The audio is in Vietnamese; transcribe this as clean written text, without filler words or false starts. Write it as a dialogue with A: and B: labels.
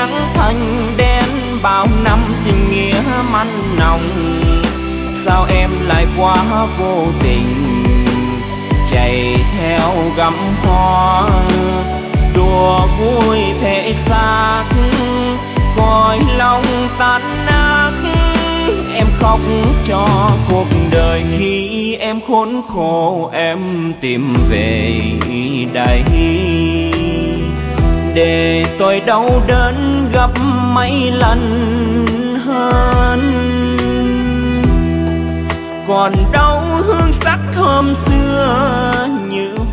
A: trắng thành đen, bao năm tình nghĩa mặn nồng. Sao em lại quá vô tình, chạy theo gặm hoa, đùa vui thể xác, coi lòng tan nát. Em khóc cho cuộc đời khi em khốn khổ, em tìm về đây để tôi đau đớn gấp mấy lần hơn. Còn đâu hương sắc thơm xưa như